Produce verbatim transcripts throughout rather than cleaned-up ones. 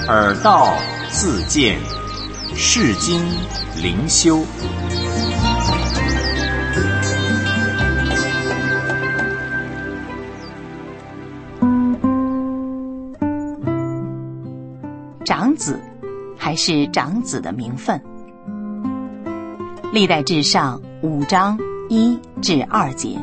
耳道自见，世经灵修。 长子还是长子的名分。历代志上五章一至二节，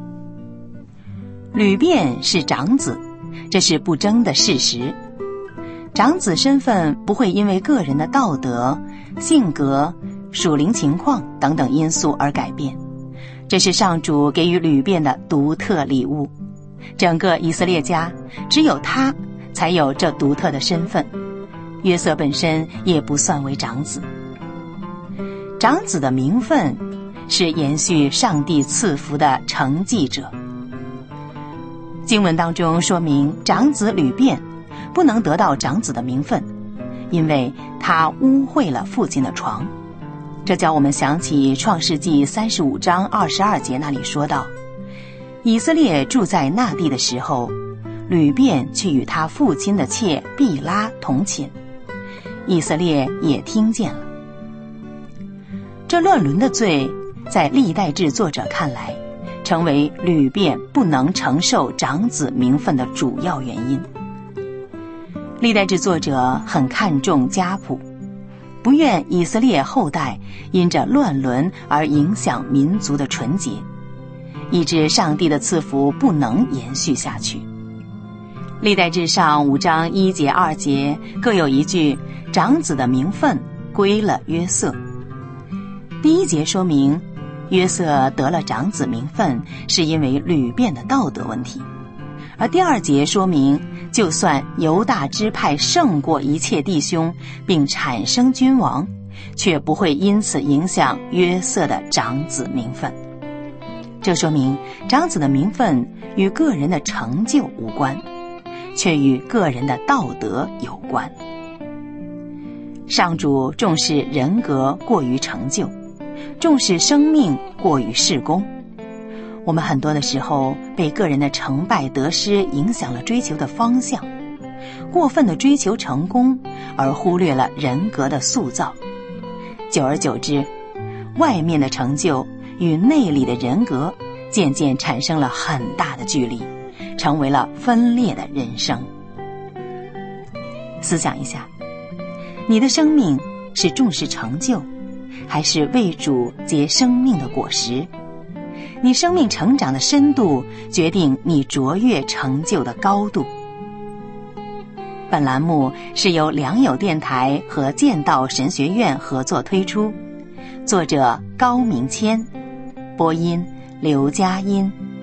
吕辩是长子，这是不争的事实。长子身份不会因为个人的道德、性格、属灵情况等等因素而改变，这是上主给予吕辩的独特礼物。整个以色列家只有他才有这独特的身份，约瑟本身也不算为长子。长子的名分是延续上帝赐福的承继者。经文当中说明，长子吕辩不能得到长子的名分，因为他污秽了父亲的床。这叫我们想起创世纪三十五章二十二节那里说到，以色列住在那地的时候，吕辩去与他父亲的妾毕拉同寝，以色列也听见了。这乱伦的罪在历代志作者看来，成为吕辩不能承受长子名分的主要原因。历代志作者很看重家谱，不愿以色列后代因着乱伦而影响民族的纯洁，以致上帝的赐福不能延续下去。历代志上五章一节二节各有一句，长子的名分归了约瑟。第一节说明约瑟得了长子名分是因为吕辩的道德问题，而第二节说明就算犹大支派胜过一切弟兄并产生君王，却不会因此影响约瑟的长子名分。这说明长子的名分与个人的成就无关，却与个人的道德有关。上主重视人格过于成就，重视生命过于事功。我们很多的时候被个人的成败得失影响了追求的方向，过分的追求成功而忽略了人格的塑造。久而久之，外面的成就与内里的人格渐渐产生了很大的距离，成为了分裂的人生。思想一下，你的生命是重视成就，还是为主结生命的果实？你生命成长的深度决定你卓越成就的高度。本栏目是由良友电台和剑道神学院合作推出，作者高明谦，播音刘佳音。